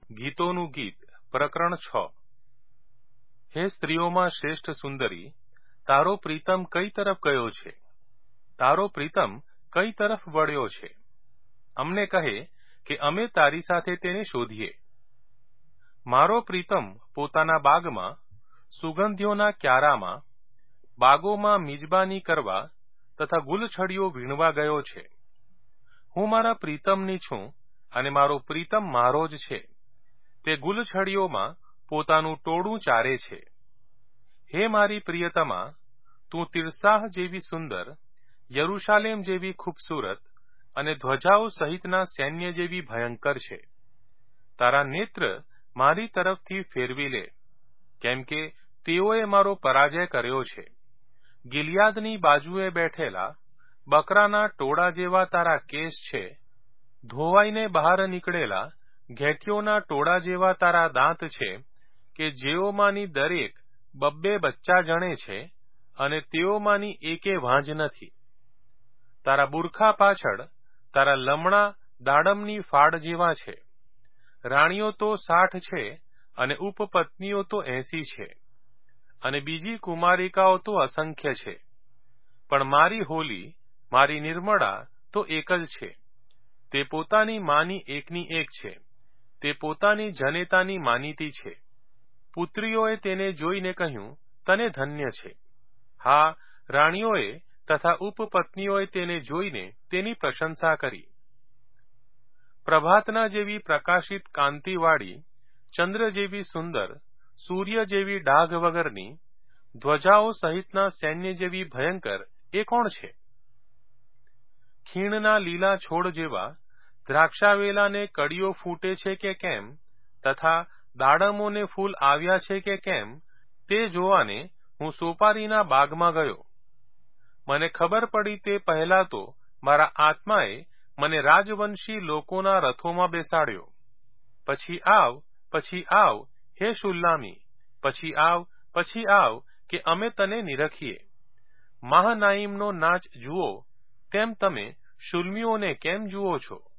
ગીતોનું ગીત પ્રકરણ 6 હે સ્ત્રીઓમાં શ્રેષ્ઠ સુંદરી, તારો પ્રીતમ કઈ તરફ ગયો છે? તારો પ્રીતમ કઈ તરફ વળ્યો છે? અમને કહે કે અમે તારી સાથે તેને શોધીએ. મારો પ્રીતમ પોતાના બાગમાં, સુગંધીઓના ક્યારામાં, બાગોમાં મિજબાની કરવા તથા ગુલછડીઓ વીણવા ગયો છે. હું મારા પ્રીતમની છું અને મારો પ્રીતમ મારો જ છે. તે ગુલછડીઓમાં પોતાનું ટોળું ચારે છે. હે મારી પ્રિયતમા, તું તિરસાહ જેવી સુંદર, યરૂશાલેમ જેવી ખૂબસૂરત અને ધ્વજાઓ સહિતના સૈન્ય જેવી ભયંકર છે. તારા નેત્ર મારી તરફથી ફેરવી લે, કેમ કે તેઓએ મારો પરાજય કર્યો છે. ગિલિયાદની બાજુએ બેઠેલા બકરાના ટોળા જેવા તારા કેસ છે. ધોવાઈને બહાર નીકળેલા ઘેટીઓના ટોળા જેવા તારા દાંત છે, કે જેઓમાંની દરેક 2 બચ્ચા જણે છે અને તેઓમાંની એકે વાંજ નથી. તારા બુરખા પાછળ તારા લમણા દાડમની ફાડ જેવા છે. રાણીઓ તો 60 છે અને ઉપપત્નીઓ તો 80 છે, અને બીજી કુમારિકાઓ તો અસંખ્ય છે. પણ મારી હોલી, મારી નિર્મળા તો એક જ છે. તે પોતાની માની એકની એક છે. તે પોતાની જનેતાની માનીતી છે. પુત્રીઓએ તેને જોઈને કહ્યું, તને ધન્ય છે. હા, રાણીઓએ તથા ઉપપત્નીઓએ તેને જોઈને તેની પ્રશંસા કરી. પ્રભાતના જેવી પ્રકાશિત કાંતિવાળી, ચંદ્ર જેવી સુંદર, સૂર્ય જેવી ડાઘ વગરની, ધ્વજાઓ સહિતના સૈન્ય જેવી ભયંકર એ કોણ છે? ખીણના લીલા છોડ જેવા દ્રાક્ષાવેલાને કળીઓ ફૂટે છે કે કેમ, તથા દાડમોને ફૂલ આવ્યા છે કે કેમ, તે જોવાને હું સોપારીના બાગમાં ગયો. મને ખબર પડી તે પહેલા તો મારા આત્માએ મને રાજવંશી લોકોના રથોમાં બેસાડ્યો. પછી આવ, હે શુલ્લામી, પછી આવ કે અમે તને નિરખીએ. મહાનાઈમનો નાચ જુઓ તેમ તમે શુલ્મીઓને કેમ જુઓ છો?